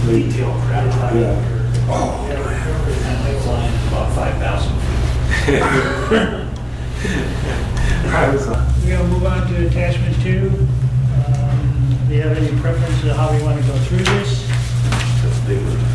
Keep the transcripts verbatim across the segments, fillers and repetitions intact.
detail crap out Yeah. here. Oh, Yeah, and lake line is about five thousand feet. We're going to move on to attachment two. Um, Do you have any preference of how we want to go through this? That's a big one.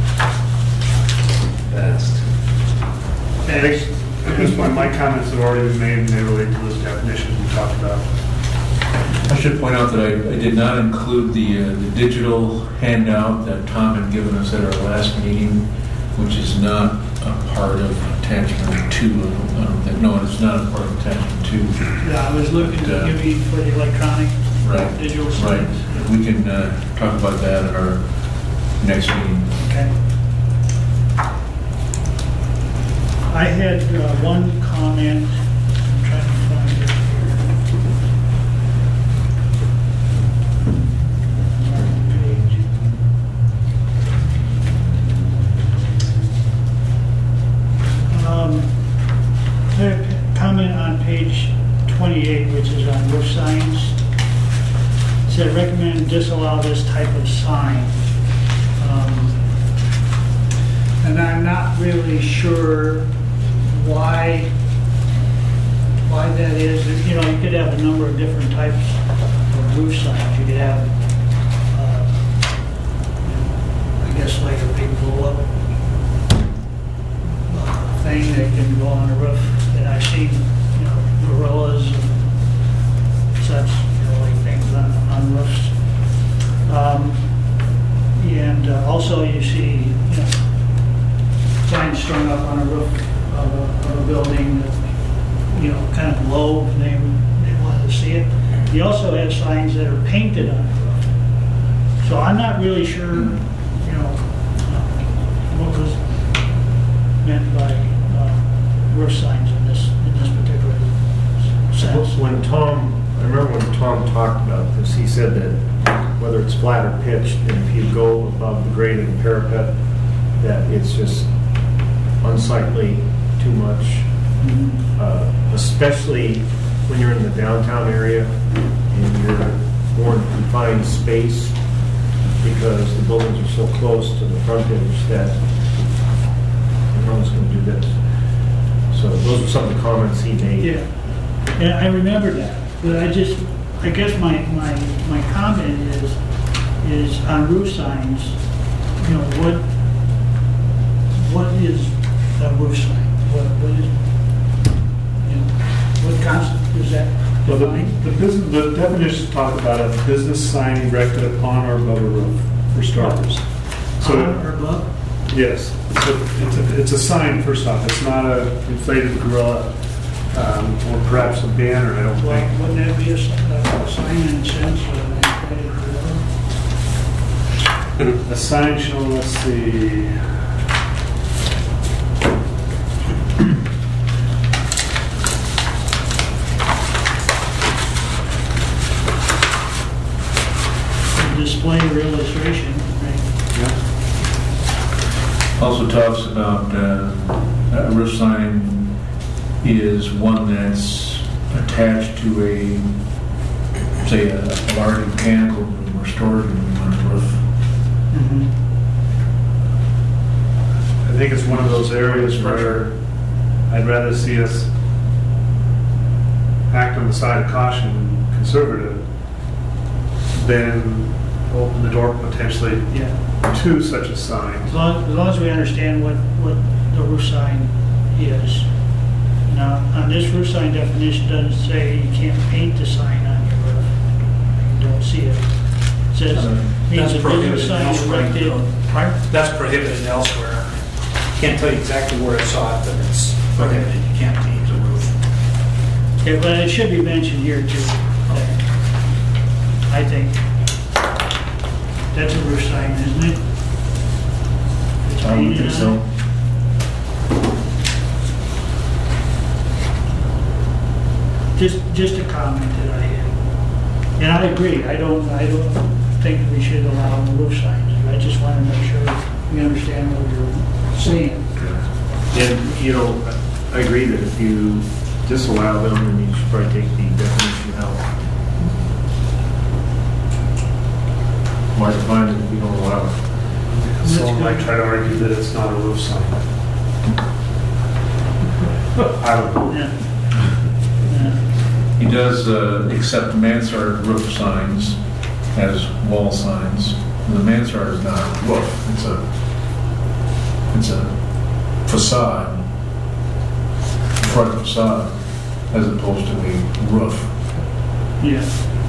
Fast. I think at this point, my comments have already been made, and they relate to those definitions we talked about. I should point out that I, I did not include the, uh, the digital handout that Tom had given us at our last meeting, which is not a part of attachment two. I don't, I don't think, no, it's not a part of attachment two. Yeah, I was looking But, uh, to give you for the electronic Right, digital right. signs. We can uh, talk about that at our next meeting. Okay. I had uh, one comment. I'm trying to find it here. Um, I had a comment on page twenty-eight, which is on roof signs. It said recommend disallow this type of sign. Um, And I'm not really sure why, why that is. You know, you could have a number of different types of roof signs. You could have, uh, I guess like a big blow-up uh, thing that can go on the roof. And I've seen, you know, gorillas and such, you know, like things on, on roofs. Um, and uh, also you see, you know, signs strung up on a roof of a, of a building that, you know, kind of low, and they, they want to see it. You also have signs that are painted on the roof. So I'm not really sure, you know, uh, what was meant by uh, roof signs in this, in this particular sense. When Tom, I remember when Tom talked about this, he said that whether it's flat or pitched, and if you go above the grade of the parapet, that it's just unsightly, too much, Mhm. uh, especially when you're in the downtown area and you're more in confined space because the buildings are so close to the frontage that no one's going to do this. So those are some of the comments he made. Yeah, and I remember that, but I just, I guess my, my, my comment is, is on roof signs, you know, what, what is a roof sign? What, what is, you know, what concept is that Well, the, defined? the business, the definitions talk about a business sign erected upon or above a roof, for starters. So, On or above? yes, it's a, it's a, it's a sign, first off. It's not a inflated gorilla, um, or perhaps a banner, I don't Well, think. wouldn't that be a, s- a sign in a sense of an A sign shall, let's see, display or illustration, right? yeah. Also talks about uh, a roof sign is one that's attached to a, say, a, a large mechanical room or storage room on the roof. Mm-hmm. I think it's one of those areas where I'd rather see us act on the side of caution, conservative, than open the door potentially Yeah. to such a sign. As long, as long as we understand what, what the roof sign is. Now, on this roof sign definition, doesn't say you can't paint the sign on your roof. You don't see it. It says, means That's a prohibited business sign elsewhere in the erected. code. Pardon? That's prohibited elsewhere. Can't tell you exactly where I saw it, but it's prohibited. You can't paint the roof. Yeah, but it should be mentioned here too. I think. That's a roof sign, isn't it? It's I would painted think on so. it. Just, just a comment that I had. And I agree, I don't, I don't think we should allow roof signs. I just want to make sure we understand what you're saying. And, you know, I agree that if you disallow them, then you should probably take the definition out. Why define it if you don't allow it? might try to argue that it's not a roof sign. I don't know. Yeah. Yeah. He does uh, accept mansard roof signs as wall signs. The mansard is not a roof, it's a, it's a facade, front facade, as opposed to a roof. Yeah.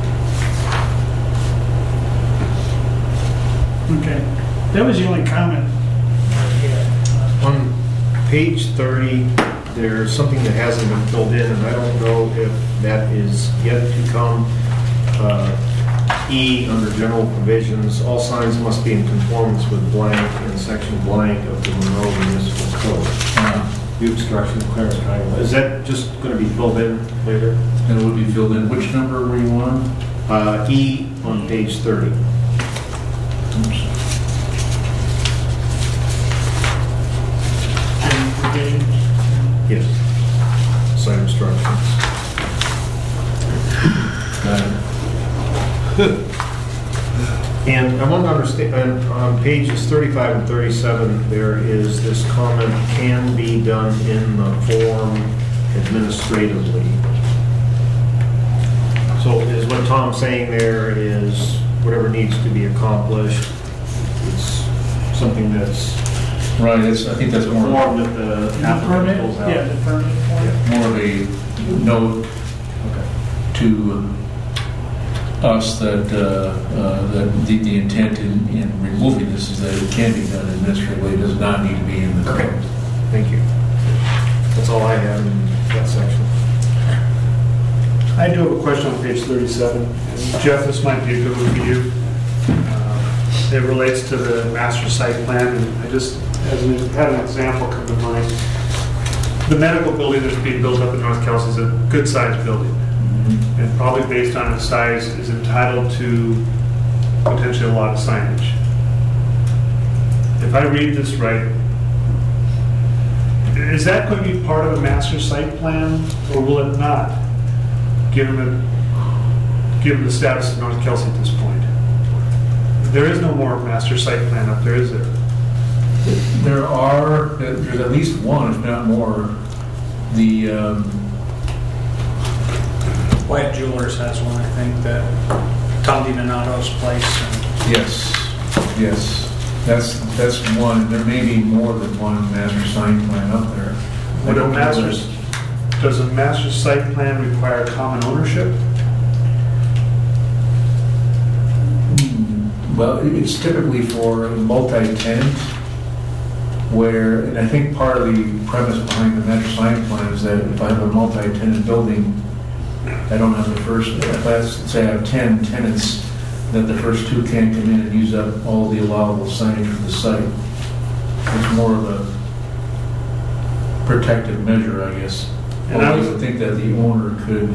Okay. That was the only comment I had. On page thirty, there's something that hasn't been filled in, and I don't know if that is yet to come. Uh, E, under general provisions, all signs must be in conformance with blank in section blank of the Monroe Municipal Code. Uh, View obstruction, clearance triangle. Is that just going to be filled in later? And it would be filled in. Which number were you on? Uh, E on page thirty. Oops. And forgetting, Yes. Sign obstructions. Got it. And I want to understand, on- on pages thirty-five and thirty-seven, there is this comment, can be done in the form administratively. So is what Tom's saying there is whatever needs to be accomplished, it's something that's Right, that's, I think that's more, form that the the applicant permit, fills out. yeah, the permit form. more of a note Okay. to us that, uh, uh, that the, the intent in, in removing this is that it can be done administratively, it does not need to be in the Okay. code. Thank you. That's all I have in that section. I do have a question on page thirty-seven. And Jeff, this might be a good one for you. Uh, It relates to the master site plan, and I just, as an, had an example come to mind. The medical building that's being built up in North Kelsey is a good-sized building, and probably based on its size is entitled to potentially a lot of signage. If I read this right, is that going to be part of a master site plan, or will it not, given the, given the status of North Kelsey at this point? There is no more master site plan up there, is there? There are, there's at least one, if not more, the, um, Wyatt Jewelers has one, I think, that Tom DiDonato's place. and- yes, yes, that's, that's one. There may be more than one master sign plan up there. I Would a don't know master, this. does a master site plan require common ownership? Well, it's typically for a multi-tenant, where, and I think part of the premise behind the master sign plan is that if I have a multi-tenant building, I don't have the first, if I, say I have ten tenants, that the first two can't come in and use up all the allowable signage for the site. It's more of a protective measure, I guess. And Although I I was- would think that the owner could,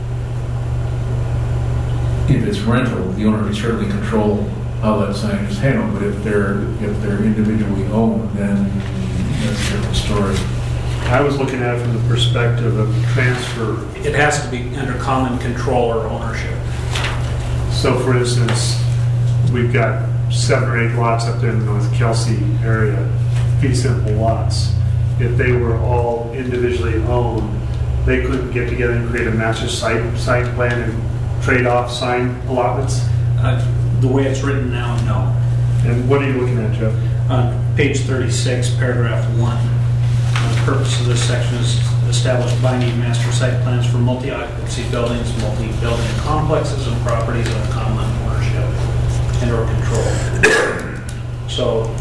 if it's rental, the owner can certainly control how that signage is handled, but if they're, if they're individually owned, then that's a different story. I was looking at it from the perspective of transfer. It has to be under common control or ownership. So for instance, we've got seven or eight lots up there in the North Kelsey area, fee simple lots. If they were all individually owned, they couldn't get together and create a master site, site plan and trade off sign allotments? Uh, The way it's written now, no. And what are you looking at, Jeff? On page thirty-six, paragraph one, the purpose of this section is to establish binding master site plans for multi-occupancy buildings, multi-building complexes, and properties of common ownership and or control. So,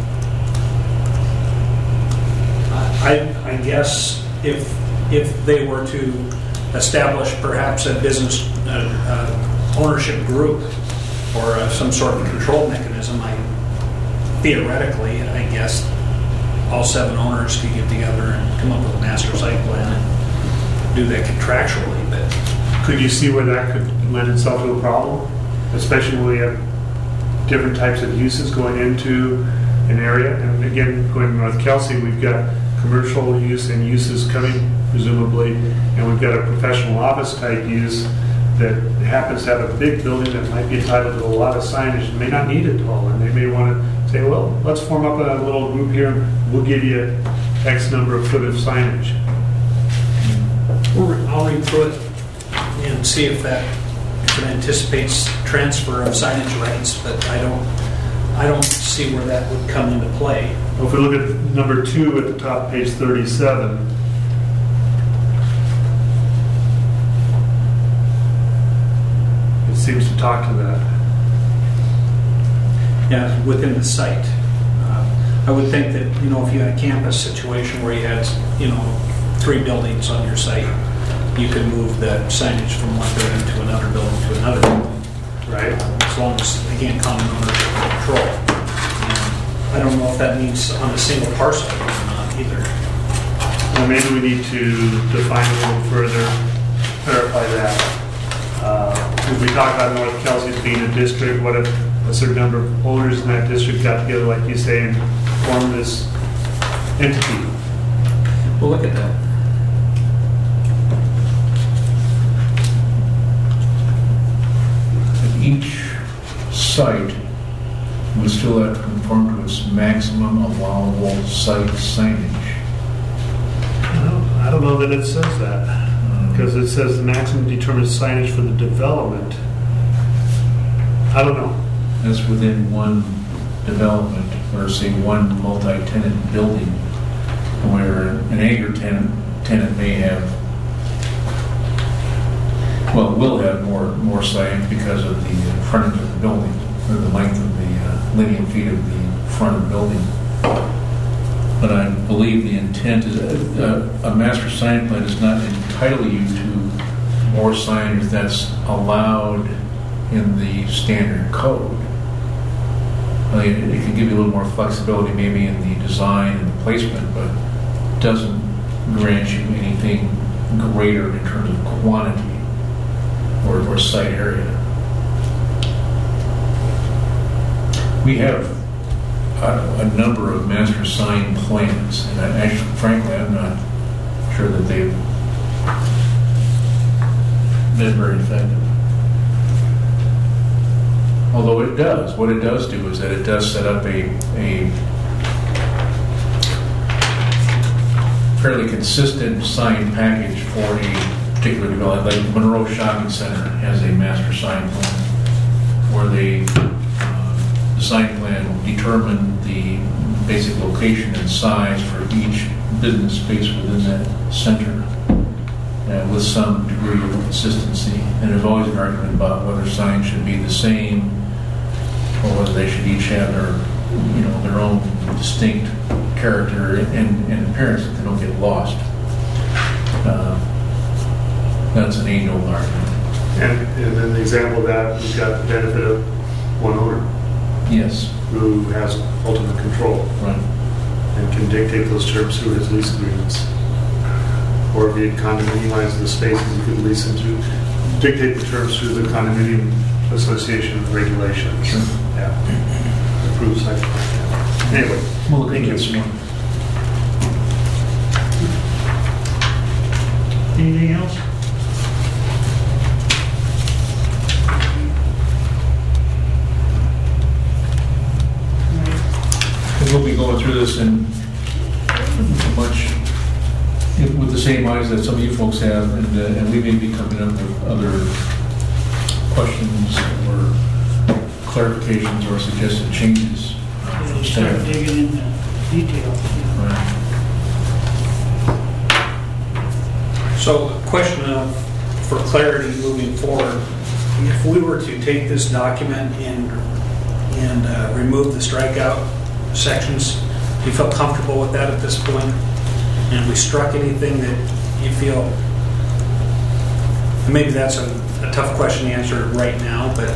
I, I guess if, if they were to establish perhaps a business uh, uh, ownership group or uh, some sort of control mechanism, I theoretically, I guess, all seven owners could get together and come up with a master site plan and do that contractually, but Could you see where that could lend itself to a problem? Especially when we have different types of uses going into an area. And again, going to North Kelsey, we've got commercial use and uses coming presumably, and we've got a professional office type use that happens to have a big building that might be entitled to a lot of signage and may not need it all, and they may want to say, well, let's form up a little group here, we'll give you X number of foot of signage. We'll re- I'll read through it and see if that, if it anticipates transfer of signage rights, but I don't, I don't see where that would come into play. Well, if we look at number two at the top, page thirty-seven, it seems to talk to that. Yeah, within the site. Uh, I would think that, you know, if you had a campus situation where you had, you know, three buildings on your site, you could move the signage from one building to another building to another building. Right. As long as, again, common ownership and control. And I don't know if that means on a single parcel or not either. Well, maybe we need to define a little further, clarify that. Uh, If we talk about North Kelsey as being a district, what if a certain number of owners in that district got together, like you say, and formed this entity? Well, look at that. Each site would still have to conform to its maximum allowable site signage. I don't- I don't know that it says that, because it says the maximum determined signage for the development. I don't know. That's within one development, or say one multi-tenant building, where an anchor tenant, tenant may have, well, will have more, more signage because of the frontage of the building, or the length of the uh, linear feet of the front of the building. But I believe the intent is, uh, a master sign plan does not entitle you to more signage that's allowed in the standard code. I mean, it can give you a little more flexibility maybe in the design and the placement, but doesn't grant you anything greater in terms of quantity or, or site area. We have a, a number of master sign plans, and I, actually, frankly, I'm not sure that they've been very effective. Although it does, what it does do is that it does set up a, a fairly consistent sign package for a particular development. Like Monroe Shopping Center has a master sign plan where they, uh, the sign plan will determine the basic location and size for each business space within that center, uh, with some degree of consistency. And there's always an argument about whether signs should be the same or whether they should each have their, you know, their own distinct character and, and appearance that they don't get lost. Uh, that's an age-old argument. And, and then the example of that, we've got the benefit of one owner Yes, who has ultimate control right. and can dictate those terms through his lease agreements. Or if he condominiumizes the spaces, he could lease them to dictate the terms through the condominium association regulations. Sure. Yeah. Approved site plan. Anyway, We'll look thank into you. this one. Anything else? And we'll be going through this in much, with the same eyes that some of you folks have, and, uh, and we may be coming up with other questions or clarifications or suggested changes uh, Yeah, from start staff. digging into details. Right. So, a question of, for clarity moving forward, if we were to take this document and, and uh, remove the strikeout sections, do you feel comfortable with that at this point? And if we struck anything that you feel, and maybe that's a, a tough question to answer right now, but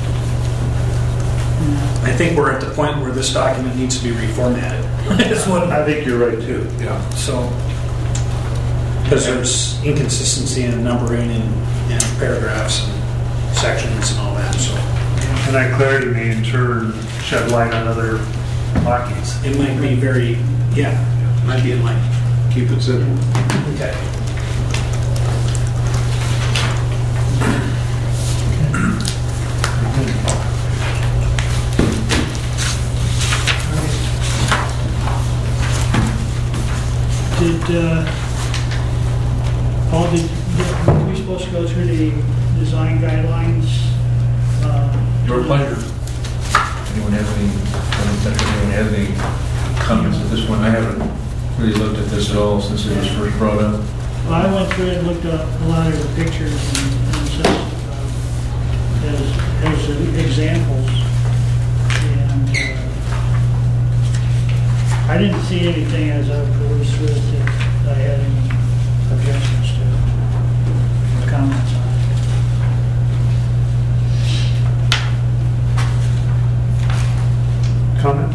I think we're at the point where this document needs to be reformatted. That's what I think you're right too. Yeah. So, because there's inconsistency in numbering and, and paragraphs and sections and all that, so And that clarity may in turn shed light on other documents. it might be very, yeah, it might be enlightening. Keep it simple. Okay. Did, uh, Paul, did, did- were we supposed to go through the design guidelines? Uh, Your pleasure. Anyone have any, anyone have any comments at this one? I haven't really looked at this at all since it was first brought up. Well, I went through it and looked at a lot of the pictures and and such, uh, as, as examples. And uh, I didn't see anything as I perused through it that I had any objections to, or comments on. Comment?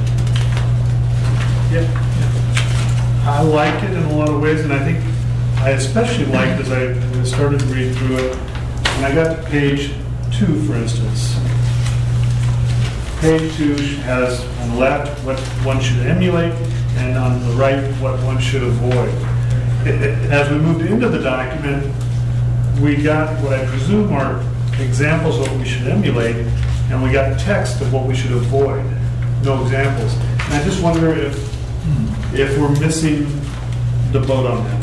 Yep. I liked it in a lot of ways, and I think I especially liked as I as I started to read through it, and I got to page two, for instance. Page two has on the left what one should emulate, and on the right what one should avoid. As we moved into the document, we got what I presume are examples of what we should emulate, and we got text of what we should avoid. No examples. And I just wonder if if we're missing the boat on that.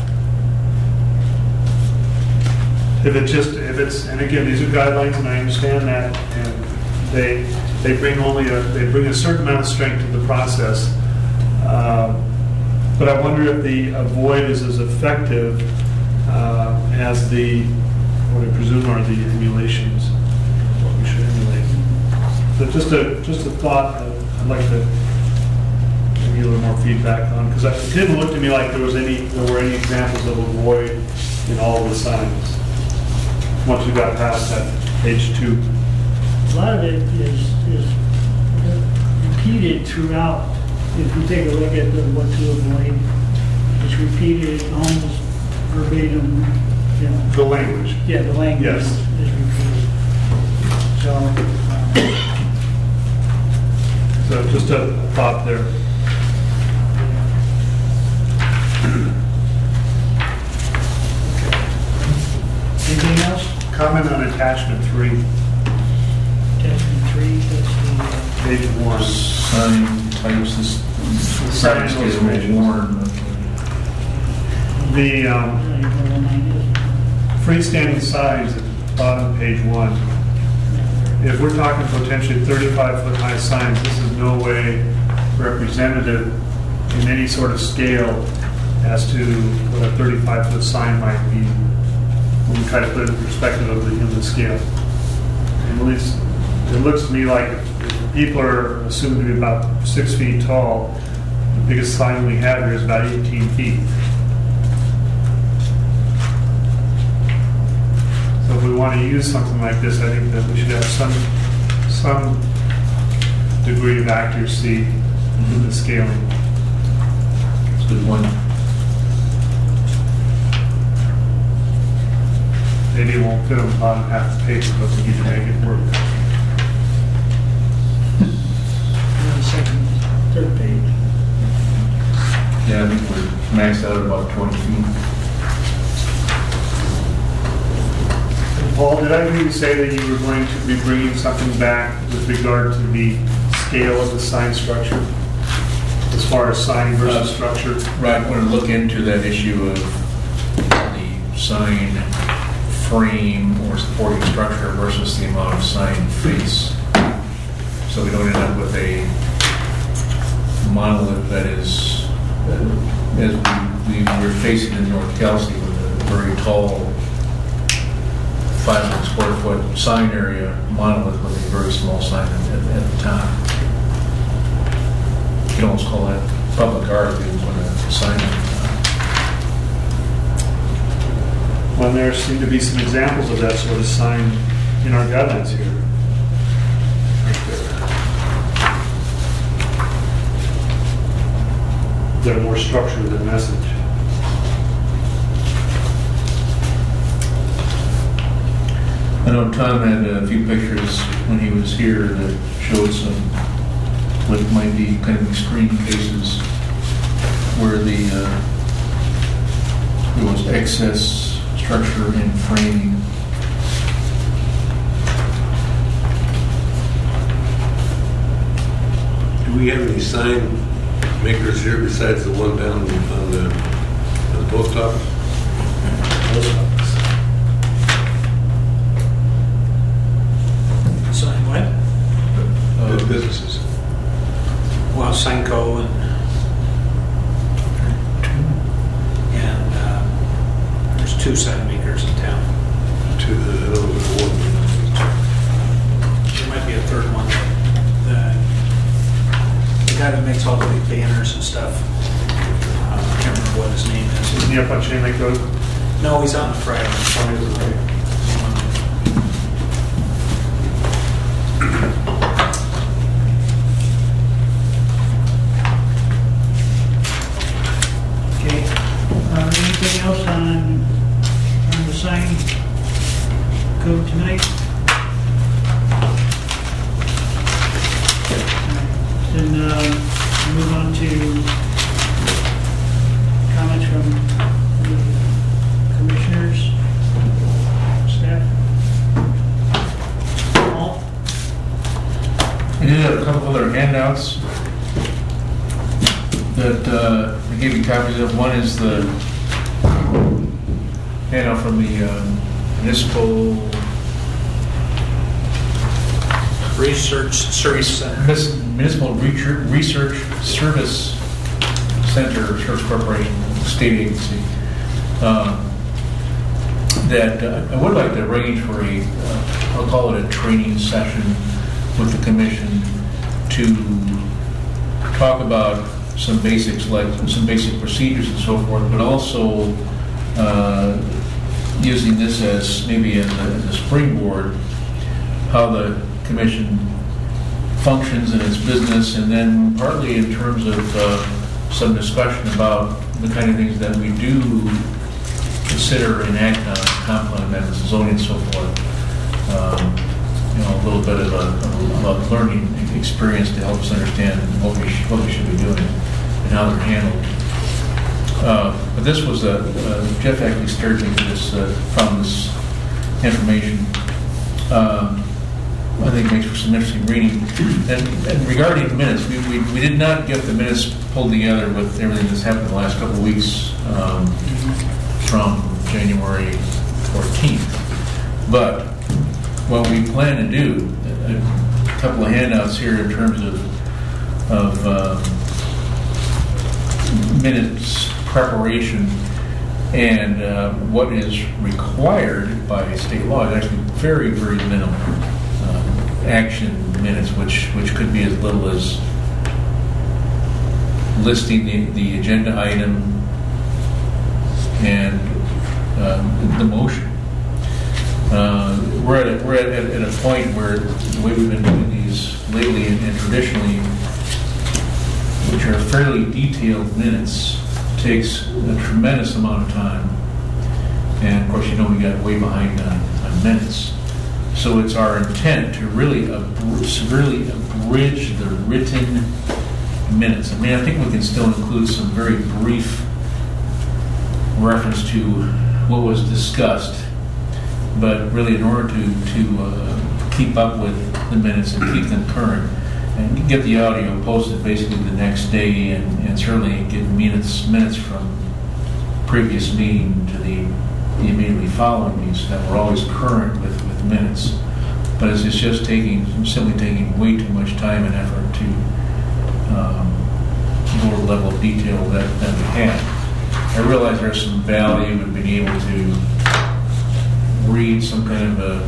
If it just, if it's, and again, these are guidelines, and I understand that, and they they bring only a they bring a certain amount of strength to the process. Uh, but I wonder if the avoid is as effective uh, as the what I presume are the emulations. What we should emulate. So just a just a thought. Uh, I'd like to maybe a little more feedback on, because it didn't look to me like there was any there were any examples of avoid in all of the signs. Once we got past that page two. A lot of it is, is repeated throughout. If you take a look at the what to avoid, it's repeated almost verbatim, you know. The language. Yeah, the language Yes. is is repeated. So, um, So just a thought there. anything else? Comment on attachment three, Attachment three, that's the, uh, page one. Sign types, this Sign sign scale illustrations. worn. The um, I don't even know what mine is. freestanding signs at the bottom of page one. If we're talking potentially thirty-five foot high signs, this is no way representative in any sort of scale as to what a thirty-five foot sign might be when we try to put it in perspective of the human scale. And at least it looks to me like if people are assumed to be about six feet tall, the biggest sign we have here is about eighteen feet. So if we want to use something like this, I think that we should have some some degree of accuracy in the scaling. It's a good one. Maybe it won't fit on the bottom half the page, but we need to make it work. And the second, third page. Yeah, I think we're maxed out at about twenty feet. Paul, did I hear you say that you were going to be bringing something back with regard to the scale of the sign structure? As far as sign versus Uh, structure? Right, I want to look into that issue of the sign frame or supporting structure versus the amount of sign face. So we don't end up with a monolith that is, uh, as we, we were facing in North Kelsey with a very tall five hundred square foot sign area monolith with a very small sign at, at, at the top. You can almost call that public art if you put a sign at the top. Well, there seem to be some examples of that sort of sign in our guidelines here. They're more structured than message. I know Tom had a few pictures when he was here that showed some, what might be kind of extreme cases where the, uh, there was excess structure in framing. Do we have any sign makers here besides the one down on the, on the post office? Sign what? The Uh, businesses. Well, Senko and, and uh, there's two sign makers in town. To the, I don't know, the one. There might be a third one. The, the guy that makes all the big banners and stuff. Uh, I can't remember what his name is. Isn't he up on Chain Lake Road? No, he's on the Friday. Okay, uh, anything else on, on the sign code tonight? Then, uh, move on to comments from the commissioners, staff. Paul? I did have a couple other handouts that uh, I gave you copies of. One is the handout from the um, municipal Research Service Center. Munis- Municipal Research Research Service Center, Service Corporation, state agency, um, that uh, I would like to arrange for a, uh, I'll call it a training session with the commission to talk about some basics, like some basic procedures and so forth, but also uh, using this as maybe as a, as a springboard, how the commission functions in its business, and then partly in terms of uh, some discussion about the kind of things that we do consider and act on, comp plan amendments, zoning and so forth. Um, you know, a little bit of a, of a learning experience to help us understand what we, sh- what we should be doing and how they're handled. Uh, but this was a, uh, Jeff actually stirred me to this, uh, from this information. Um, I think makes for some interesting reading. And, and regarding minutes, we, we, we did not get the minutes pulled together with everything that's happened in the last couple of weeks um, from January fourteenth. But what we plan to do, a, a couple of handouts here in terms of, of uh, minutes preparation, and uh, what is required by state law is actually very, very minimal. Action minutes, which which could be as little as listing the, the agenda item and um, the motion. Uh, we're at a, we're at, at a point where the way we've been doing these lately and, and traditionally, which are fairly detailed minutes, takes a tremendous amount of time. And of course, you know, we got way behind on, on minutes. So it's our intent to really ab- severely abridge the written minutes. I mean, I think we can still include some very brief reference to what was discussed, but really in order to, to uh, keep up with the minutes and keep them current and get the audio posted basically the next day, and, and certainly get minutes minutes from previous meeting to the, the immediately following meetings that were always current with minutes. But it's, it's just taking, simply taking way too much time and effort to um, go to the level of detail that, that we have. I realize there's some value in being able to read some kind of a,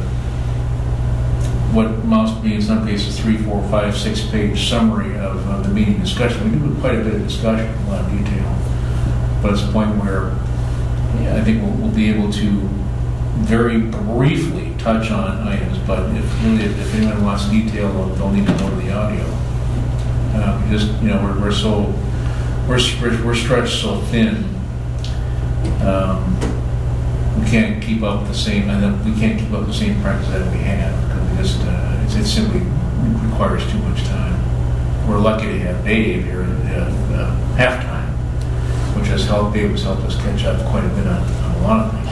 what must be in some cases three, four, five, six page summary of uh, the meeting discussion. We do quite a bit of discussion, a lot of detail. But it's a point where yeah, I think we'll, we'll be able to very briefly touch on items, but if really, if anyone wants detail, they'll, they'll need to go to the audio. Uh, we just, you know, we're, we're so, we're, we're stretched so thin, um, we can't keep up the same, and we can't keep up the same practice that we have, because we just, uh, it's, it simply requires too much time. We're lucky to have Dave here at uh, halftime, which has helped, Dave has helped us catch up quite a bit on, on a lot of things.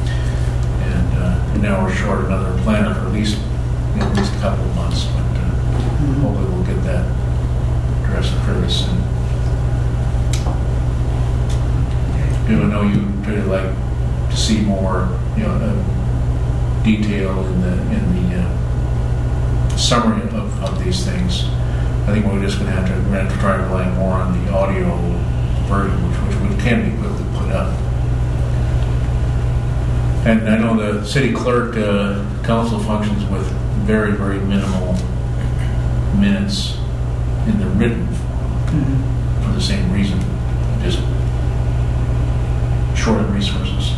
And now we're short another planner for at least, you know, at least a couple of months, but uh, hopefully we'll get that addressed fairly soon. you know, I know you really like to see more, you know, uh, detail in the in the uh, summary of, of these things. I think we're just going to have to we're going to have to try to rely more on the audio version, which which can be quickly put up. And I know the city clerk uh, council functions with very very minimal minutes in the written Mhm. for the same reason, just shortened resources.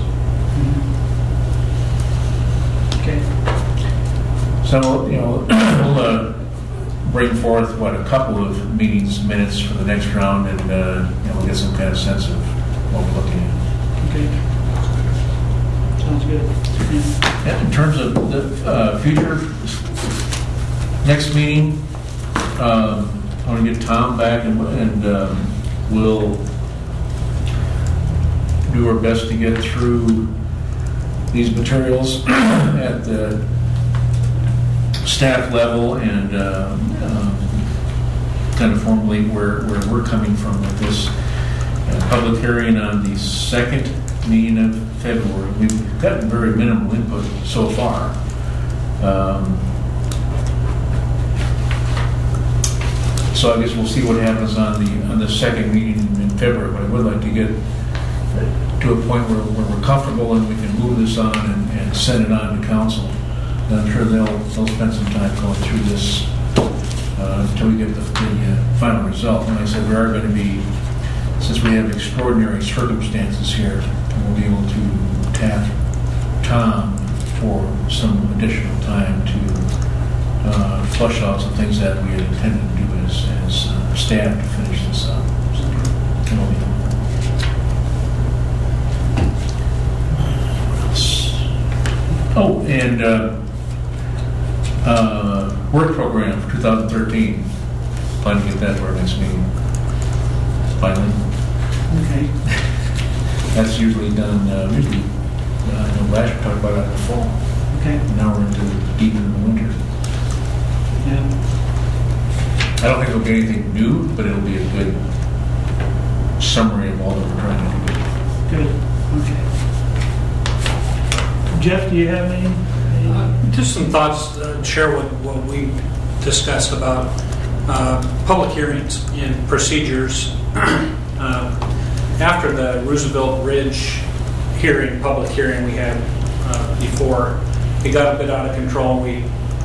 Okay. So, you know, we'll uh, bring forth, what, a couple of meetings minutes for the next round, and uh, you know, we'll get some kind of sense of what we're looking at. Okay. Sounds good. Yeah. And in terms of the uh, future, next meeting, um, I want to get Tom back, and, and um, we'll do our best to get through these materials at the staff level and uh, um, kind of formally where, where we're coming from with this uh, public hearing on the second meeting of February. We've gotten very minimal input so far. Um, so I guess we'll see what happens on the on the second meeting in February. But I would like to get to a point where, where we're comfortable and we can move this on and, and send it on to council. And I'm sure they'll they'll spend some time going through this uh, until we get the, the uh, final result. And like I said, we are going to be, since we have extraordinary circumstances here, we'll be able to tap Tom for some additional time to uh, flush out some things that we had intended to do as, as uh, staff to finish this up. So, it'll be Oh, and uh, uh, work program for two thousand thirteen. Plan to get that to our next meeting. Finally. Okay. That's usually done, uh, usually, uh, I know last year we talked about it in the fall. Okay. Now we're into deep in the winter. Yeah. I don't think it'll be anything new, but it'll be a good summary of all that we're trying to do. Good. Okay. Jeff, do you have any? any- Uh, Just some thoughts, uh, share what, what we discussed about uh, public hearings and procedures. Uh, After the Roosevelt Ridge hearing, public hearing we had uh, before, it got a bit out of control. We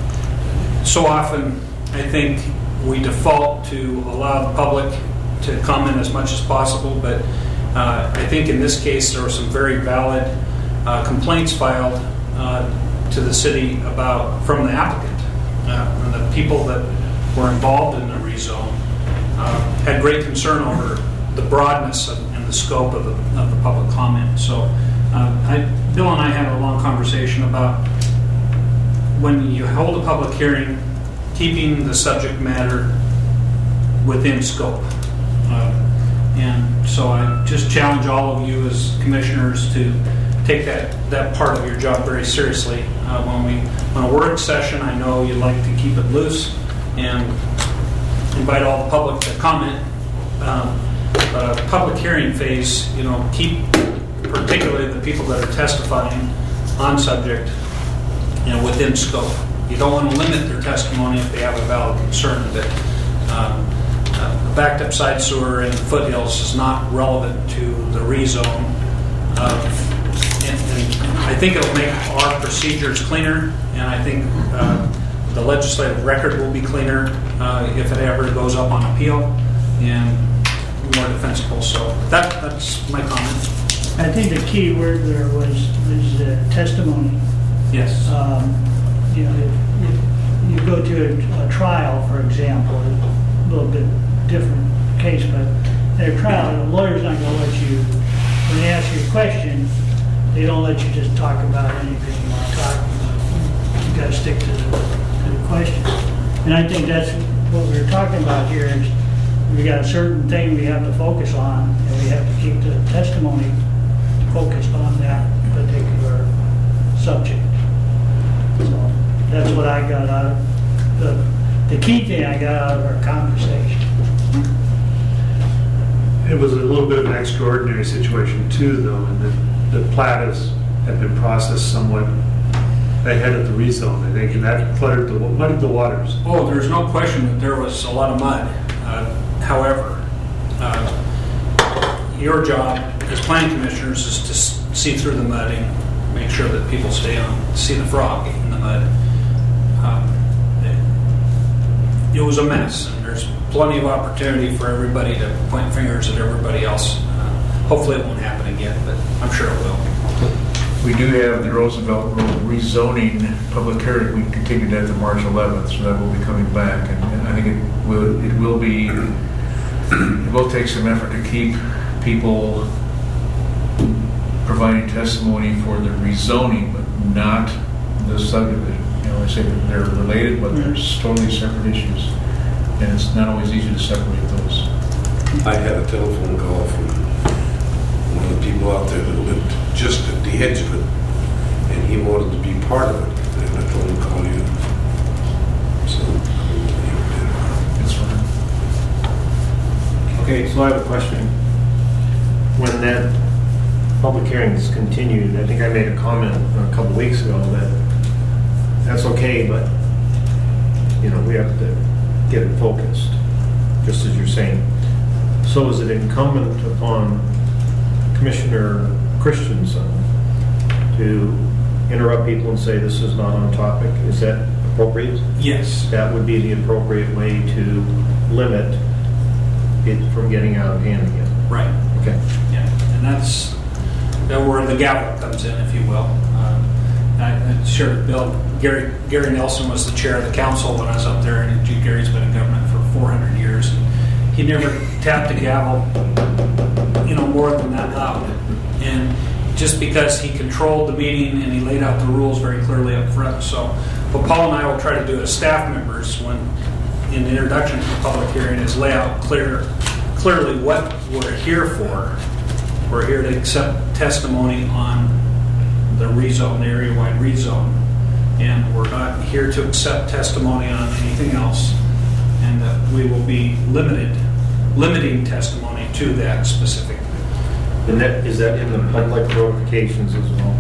so often, I think, we default to allow the public to comment as much as possible, but uh, I think in this case there were some very valid uh, complaints filed uh, to the city about from the applicant uh, and the people that were involved in the rezone uh, had great concern over the broadness of, and the scope of the, of the public comment. So uh, I, Bill and I had a long conversation about when you hold a public hearing, keeping the subject matter within scope. Uh, and so I just challenge all of you as commissioners to take that, that part of your job very seriously. Uh, when we when a work session, I know you like to keep it loose and invite all the public to comment. Um, but a public hearing phase, you know, keep particularly the people that are testifying on subject, you know, within scope. You don't want to limit their testimony if they have a valid concern that um, uh, the backed up side sewer in the foothills is not relevant to the rezone. Uh, and, and I think it'll make our procedures cleaner, and I think uh, the legislative record will be cleaner uh, if it ever goes up on appeal and more defensible. So that that's my comment. I think the key word there was, was uh, testimony. Yes. Um, you know, if, if you go to a, a trial, for example, a little bit different case, but at a trial, the lawyer's not going to let you, when they ask you a question, they don't let you just talk about anything you want to talk about. You got to stick to the, to the question. And I think that's what we're talking about here is we got a certain thing we have to focus on, and we have to keep the testimony focused on that particular subject. So that's what I got out of the the key thing I got out of our conversation. it was a little bit of an extraordinary situation too, though, and the, the plat is, had been processed somewhat ahead of the rezone, I think, and that cluttered the, muddied the waters. Oh, there's no question that there was a lot of mud. Uh, However, uh, your job as planning commissioners is to s- see through the mud and make sure that people stay on, see the frog in the mud. Um, It it was a mess, and there's plenty of opportunity for everybody to point fingers at everybody else. Uh, Hopefully it won't happen again, but I'm sure it will. We do have the Roosevelt Road rezoning public hearing. We continued that to March eleventh, so that will be coming back. And I think it will, it will be, it will take some effort to keep people providing testimony for the rezoning, but not the subdivision. You know, I say that they're related, but they're totally separate issues. And it's not always easy to separate those. I had a telephone call from one of the people out there that lived just at the edge of it, and he wanted to be part of it, and I told him to call you. So, I mean, he did. It's fine. Okay, so I have a question. When that public hearing is continued, I think I made a comment a couple of weeks ago that that's okay, but, you know, we have to get it focused, just as you're saying. So is it incumbent upon Commissioner Christensen to interrupt people and say this is not on topic? Is that appropriate? Yes. That would be the appropriate way to limit it from getting out of hand again. Right. Okay. Yeah, and that's uh, where the gavel comes in, if you will. Uh, I, I'm sure Bill, Gary, Gary Nelson was the chair of the council when I was up there, and Gary's been in government for four hundred years. And he never tapped a gavel, you know, more than that loud. And just because he controlled the meeting and he laid out the rules very clearly up front. So what Paul and I will try to do as staff members when in the introduction to the public hearing is lay out clear, clearly what we're here for. We're here to accept testimony on the rezone, the area-wide rezone. And we're not here to accept testimony on anything else. And that we will be limited, limiting testimony to that specific. And that, is that in the public notifications as well?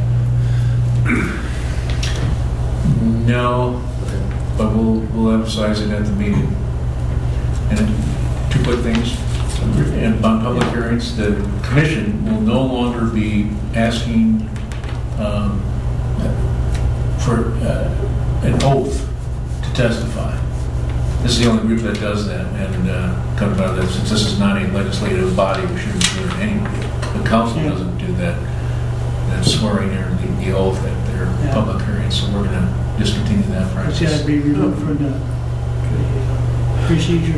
No, but we'll, we'll emphasize it at the meeting. And two quick things. And on public hearings, the commission will no longer be asking um, for uh, an oath to testify. This is the only group that does that, and uh, comes out of that. Since this is not a legislative body, we shouldn't do it anyway. The council doesn't do that. That swearing or the, the oath at their Yeah. public hearings, so we're going to discontinue that It's practice. got to be removed from the the procedures.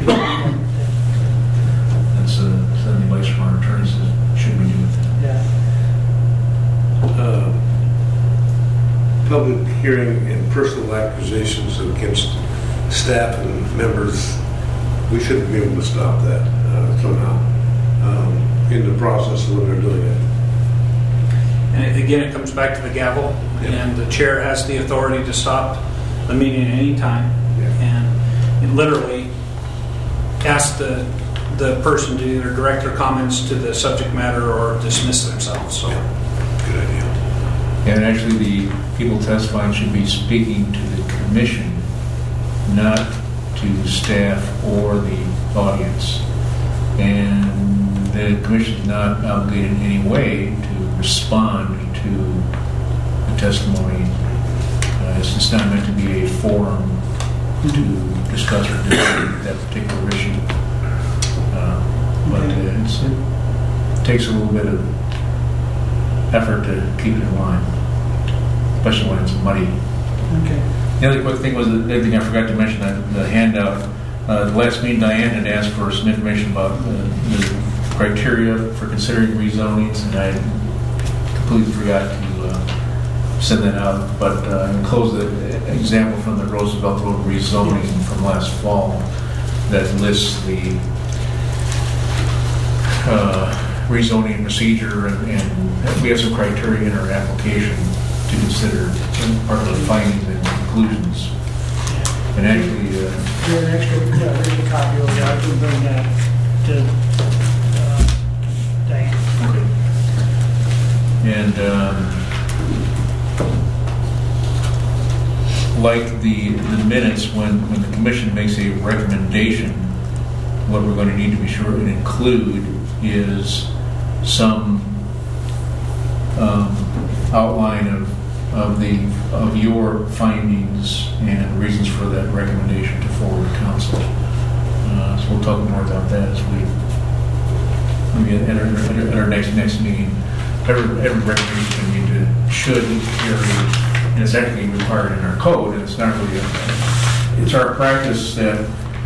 That's uh, some advice from our attorneys. That should we do with that? Yeah. Uh, Public hearing and personal accusations against staff and members, we shouldn't be able to stop that uh, somehow um, in the process of when they're doing it. And again, it comes back to the gavel, Yeah. and the chair has the authority to stop the meeting at any time. Yeah. And it literally asks the the person to either direct their comments to the subject matter or dismiss themselves. So. Good idea. And actually, the people testifying should be speaking to the commission, not to staff or the audience. And the commission is not obligated in any way to respond to the testimony. Uh, it's, it's not meant to be a forum to discuss or debate that particular issue. Uh, but uh, it's, it takes a little bit of effort to keep it in line, especially when it's muddy. Okay. The other quick thing was, the other thing I forgot to mention, uh, the handout. Uh, the last meeting, Diane had asked for some information about uh, the criteria for considering rezonings, and I completely forgot to uh, send that out. But uh, I enclosed the example from the Roosevelt Road rezoning from last fall that lists the uh, rezoning procedure, and, and we have some criteria in our application to consider in part of the findings and conclusions. And actually, uh, There's an extra, uh, there's a copy of that. I can bring that to uh, like the, the minutes, when, when the commission makes a recommendation, what we're going to need to be sure and include is some um, outline of, of the of your findings and reasons for that recommendation to forward to council. Uh, so we'll talk more about that as we maybe at our, at our, at our next next meeting. Every, every recommendation we need to should carry, and it's actually required in our code, and it's not really a, it's our practice that,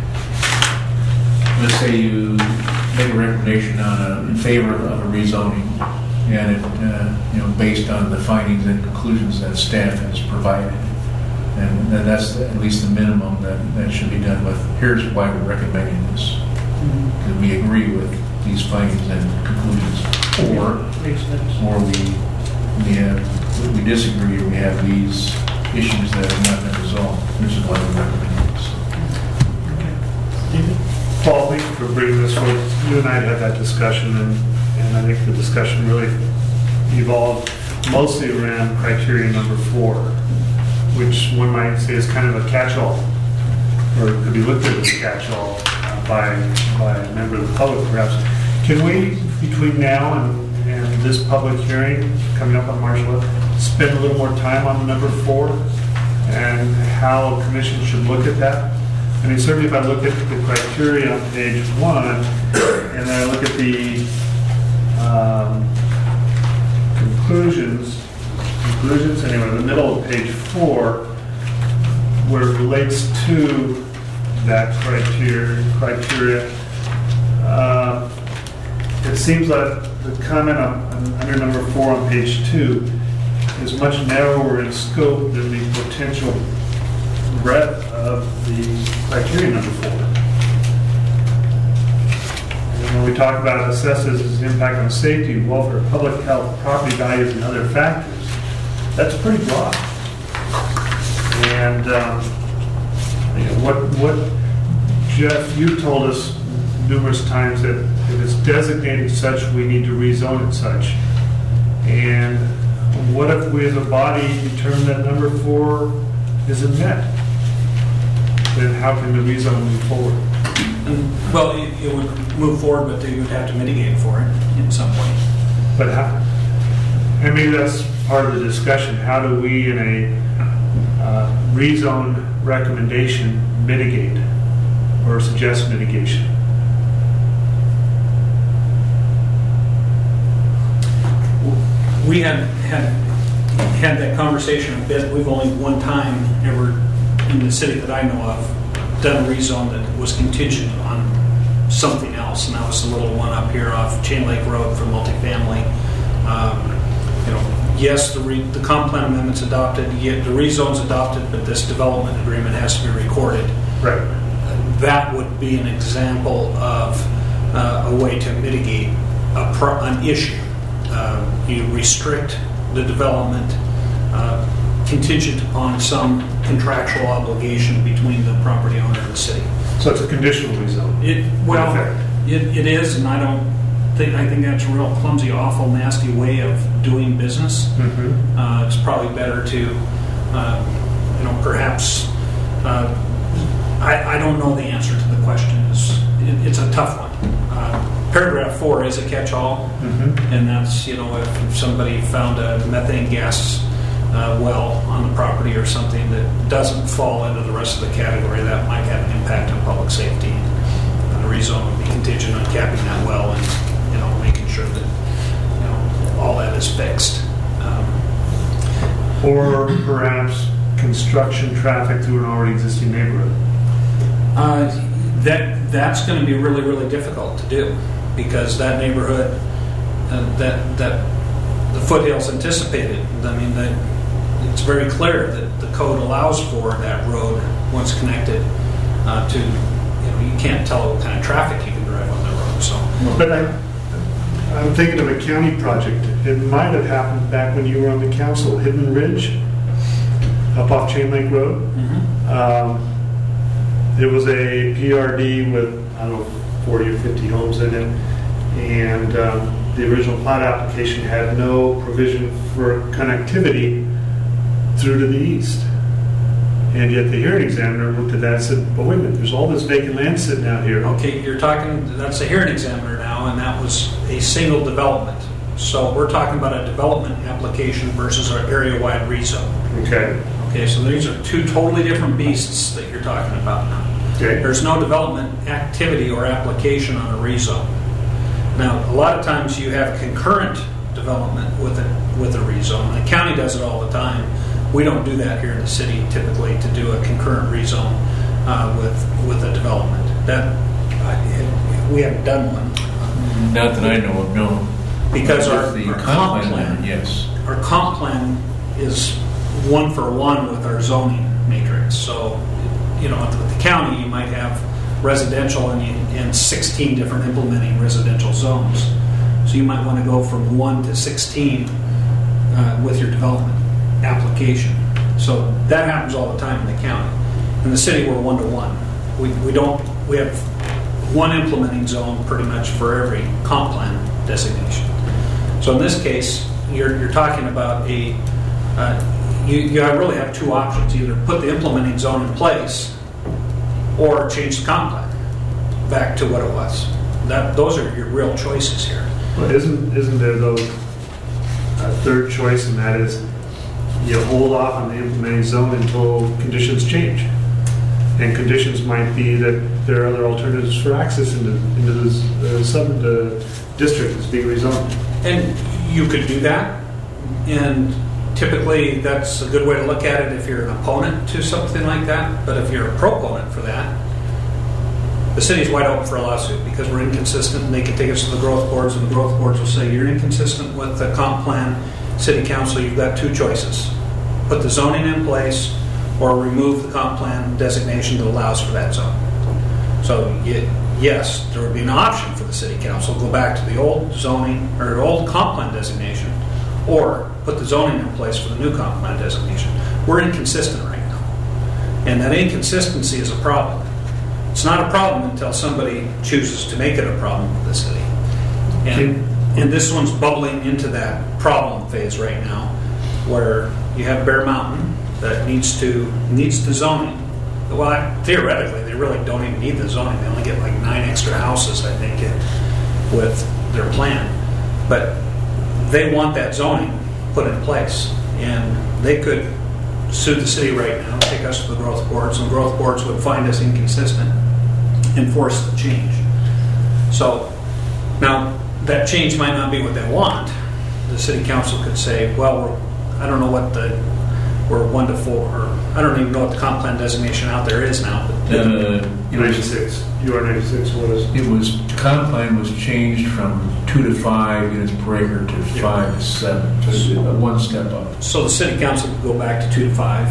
let's say you make a recommendation on a, in favor of a rezoning, and it, uh, you know, based on the findings and conclusions that staff has provided, and, and that's at least the minimum that, that should be done with. Here's why we're recommending this, because we agree with these findings and conclusions, or Makes sense. or we we have we disagree, or we have these issues that have not been resolved. This is why we're recommending this. David? Paul, thank you for bringing this forward. You and I had that discussion, and, and I think the discussion really evolved mostly around criteria number four, which one might say is kind of a catch-all, or it could be looked at as a catch-all uh, by, by a member of the public, perhaps. Can we, between now and, and this public hearing coming up on March eleventh, spend a little more time on number four and how a commission should look at that? I mean, certainly if I look at the criteria on page one, and then I look at the um, conclusions, conclusions anyway, in the middle of page four, where it relates to that criteria, criteria uh, it seems like the comment on, on, under number four on page two is much narrower in scope than the potential breadth of the criteria number four. And when we talk about it assesses its impact on safety, welfare, public health, property values, and other factors, that's pretty broad. And um, you know, what, what Jeff, you told us numerous times that if it's designated such, we need to rezone it such. And what if we as a body determine that number four isn't met? Then how can the rezone move forward? And, well, it, it would move forward, but they would have to mitigate for it in some way. But how, and maybe that's part of the discussion. How do we, in a uh, rezone recommendation, mitigate or suggest mitigation? We had had had that conversation a bit. We've only one time ever in the city that I know of done a rezone that was contingent on something else, and that was the little one up here off Chain Lake Road for multifamily. Um, you know, yes, the re, the comp plan amendment's adopted, yet the rezone's adopted, but this development agreement has to be recorded. Right. That would be an example of uh, a way to mitigate a pro, an issue. Uh, you restrict the development uh, contingent upon some contractual obligation between the property owner and the city. So it's a conditional rezone. It well, Okay. it, it is, and I don't think I think that's a real clumsy, awful, nasty way of doing business. Mm-hmm. Uh, it's probably better to, uh, you know, perhaps. Uh, I, I don't know the answer to the question. It's, it, it's a tough one. Uh, Paragraph four is a catch-all, Mm-hmm. and that's, you know, if somebody found a methane gas uh, well on the property or something that doesn't fall into the rest of the category, that might have an impact on public safety. And the rezone would be contingent on capping that well and, you know, making sure that, you know, all that is fixed. Um, Or perhaps construction traffic through an already existing neighborhood. Uh, that that's going to be really, really difficult to do because that neighborhood, uh, that that the foothills anticipated. I mean, that it's very clear that the code allows for that road once connected uh, to. You know, you can't tell what kind of traffic you can drive on that road. So, But I, I'm thinking of a county project. It might have happened back when you were on the council. Hidden Ridge, up off Chain Lake Road. mm-hmm. Um, It was a P R D with, I don't know, forty or fifty homes in it, and um, the original plat application had no provision for connectivity through to the east. And yet the hearing examiner looked at that and said, but wait a minute, there's all this vacant land sitting out here. Okay, you're talking, that's a hearing examiner now, and that was a single development. So we're talking about a development application versus our area-wide rezone. Okay. Okay, so these are two totally different beasts that you're talking about now. Okay. There's no development activity or application on a rezone. Now, a lot of times you have concurrent development with a, with a rezone. The county does it all the time. We don't do that here in the city typically, to do a concurrent rezone uh, with with a development. That I, we haven't done one. Not that I know of, no. Because With our, the our comp comp plan, plan, yes. our comp plan is one for one with our zoning matrix. So, you know, with the county, you might have residential and, you, and sixteen different implementing residential zones. So you might want to go from one to sixteen uh, with your development application. So that happens all the time in the county. In the city, we're one to one. We we don't we have one implementing zone pretty much for every comp plan designation. So in this case, you're you're talking about a uh, you you really have two options: either put the implementing zone in place, or change the comp plan back to what it was. That those are your real choices here. But isn't isn't there though a third choice, and that is you hold off on the implementing zone until conditions change, and conditions might be that there are other alternatives for access into into this uh, sub uh, district that's being rezoned. And you could do that, and typically that's a good way to look at it if you're an opponent to something like that. But if you're a proponent for that, the city's wide open for a lawsuit because we're inconsistent, and they can take us to the growth boards, and the growth boards will say you're inconsistent with the comp plan. City council, you've got two choices: put the zoning in place, or remove the comp plan designation that allows for that zone. So you, yes, there would be an option for the city council: go back to the old zoning or old comp plan designation, or put the zoning in place for the new comp plan designation. We're inconsistent right now, and that inconsistency is a problem. It's not a problem until somebody chooses to make it a problem for the city. And, and this one's bubbling into that problem phase right now, where you have Bear Mountain that needs to needs the zoning. Well, theoretically, they really don't even need the zoning. They only get like nine extra houses, I think, with their plan. But they want that zoning put in place, and they could sue the city right now, take us to the growth boards, and growth boards would find us inconsistent and force the change. So now that change might not be what they want. The city council could say, well, we're, I don't know what the we're one to four, or I don't even know what the comp plan designation out there is now. But Uh, it was, ninety-six. You are ninety-six. What is? it was, comp plan was changed from two to five units per acre to five to seven, just a one step up. So the city council could go back to two to five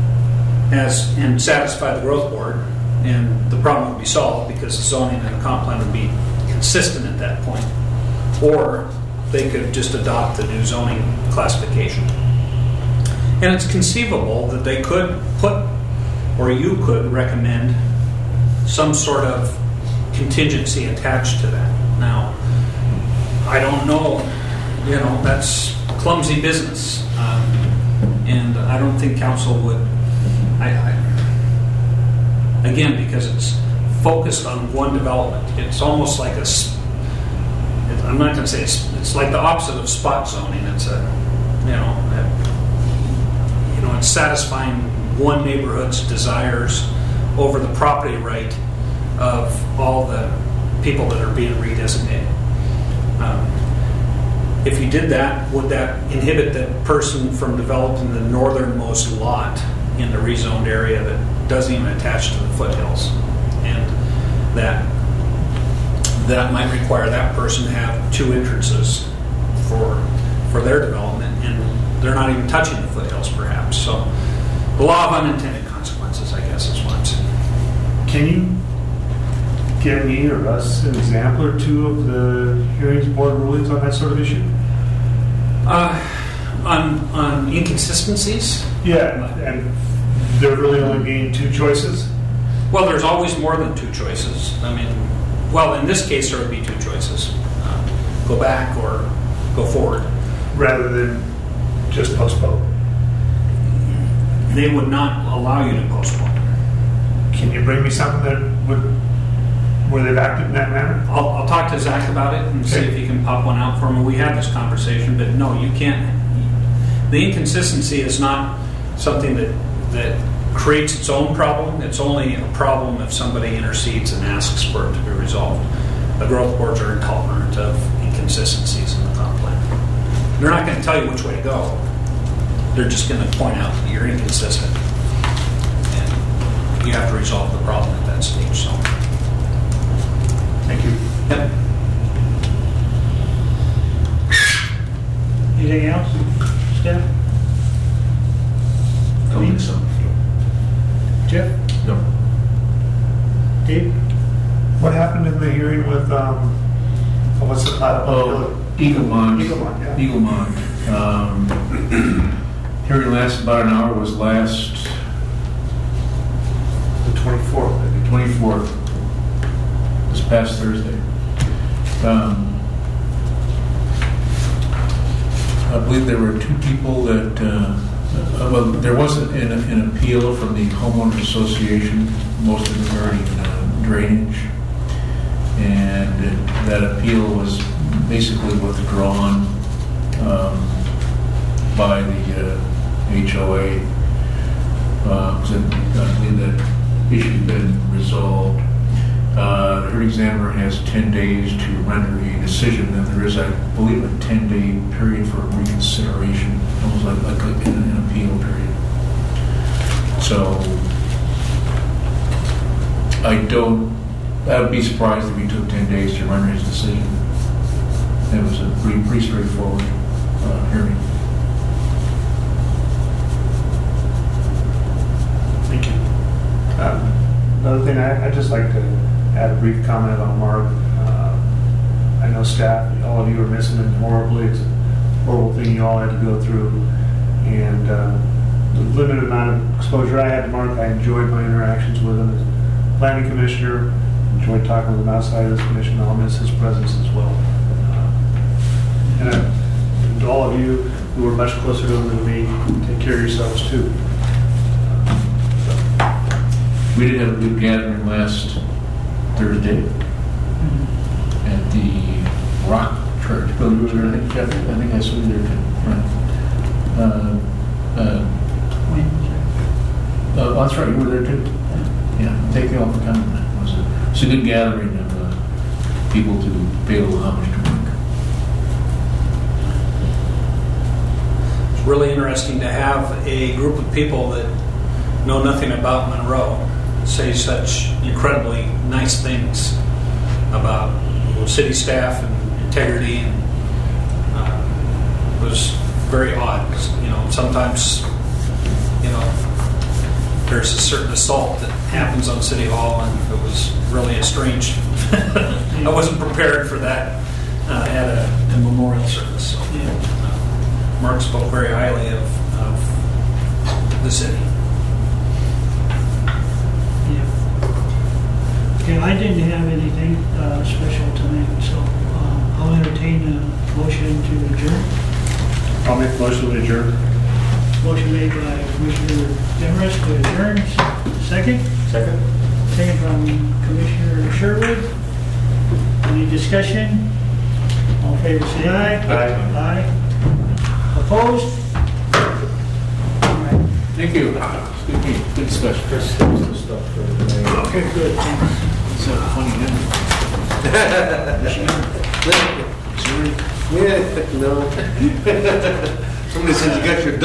as and satisfy the growth board, and the problem would be solved because the zoning and the comp plan would be consistent at that point. Or they could just adopt the new zoning classification. And it's conceivable that they could put, or you could recommend, some sort of contingency attached to that. Now, I don't know, you know, that's clumsy business. Um, and I don't think council would, I, I, again, because it's focused on one development. It's almost like a, s- it, I'm not going to say it's, it's like the opposite of spot zoning. It's a, you know, a, you know, it's satisfying one neighborhood's desires over the property right of all the people that are being redesignated. Um, if you did that, would that inhibit that person from developing the northernmost lot in the rezoned area that doesn't even attach to the foothills? And that that might require that person to have two entrances for for their development, and they're not even touching the foothills, perhaps. So the law of unintended consequences, I guess, is what I'm saying. Can you give me or us an example or two of the hearings board rulings on that sort of issue? Uh, on on inconsistencies, Yeah, and there really only being two choices. well, there's always more than two choices. I mean, well, in this case, there would be two choices: uh, go back or go forward. Rather than just postpone. they would not allow you to postpone. Can you bring me something that would, where they've acted in that manner? I'll, I'll talk to Zach about it and see Okay. if he can pop one out for me. We had this conversation, but no, you can't. The inconsistency is not something that, that creates its own problem. It's only a problem if somebody intercedes and asks for it to be resolved. The growth boards are intolerant of inconsistencies in the comp plan. They're not going to tell you which way to go. They're just going to point out that you're inconsistent. And you have to resolve the problem at that stage. So, Thank you. yep. Anything else, Steph? Don't think so. Jeff? No. Dave? What happened in the hearing with, um, oh, what's the, uh, Oh, Eaglemont. Eaglemont, yeah. Eaglemont. Um, hearing lasted about an hour, was last the twenty-fourth, I think. twenty-fourth, this past Thursday. Um, I believe there were two people that, uh, uh, well, there was an, an appeal from the homeowners association, most of them are in uh, drainage, and that appeal was basically withdrawn um, by the uh, H O A, because I believe that issue had been resolved. Uh, the hearing examiner has ten days to render a decision, and there is, I believe, a ten-day period for reconsideration, almost like, like a, an, an appeal period. So I don't, I would be surprised if he took ten days to render his decision. It was a pretty, pretty straightforward uh, hearing. Thank you. Um, Another thing, I- I'd just like to add a brief comment on Mark. Uh, I know staff, all of you are missing him horribly. It's a horrible thing you all had to go through. And uh, the limited amount of exposure I had to Mark, I enjoyed my interactions with him as planning commissioner, enjoyed talking with him outside of this commission. I'll miss his presence as well. Uh, and, uh, and to all of you who are much closer to him than me, take care of yourselves too. We did have a good gathering last Thursday at the Rock Church. Bill, you were there, I think, Jeff? I think I saw you there too. Right. Uh, uh, oh, that's right, you were there too. Yeah, thank you all for coming. It was a, it's a good gathering of uh, people to pay a little homage to Mark. It's really interesting to have a group of people that know nothing about Monroe say such incredibly nice things about city staff and integrity, and uh, it was very odd. You know, sometimes, you know, there's a certain assault that happens on City Hall, and it was really a strange. I wasn't prepared for that uh, at a, a memorial service. So, uh, Mark spoke very highly of, of the city. Okay, I didn't have anything uh, special tonight, so uh, I'll entertain a motion to adjourn. I'll make a motion to adjourn. Motion made by Commissioner Demarest to adjourn. Second? Second? Second from Commissioner Sherwood. Any discussion? All in favor, say aye. Aye. Aye. Opposed? All right. Thank you. Good meeting, good discussion. Chris, here's the stuff for tonight. Okay, good, thanks. It's a funny Yeah, no. Somebody said you got your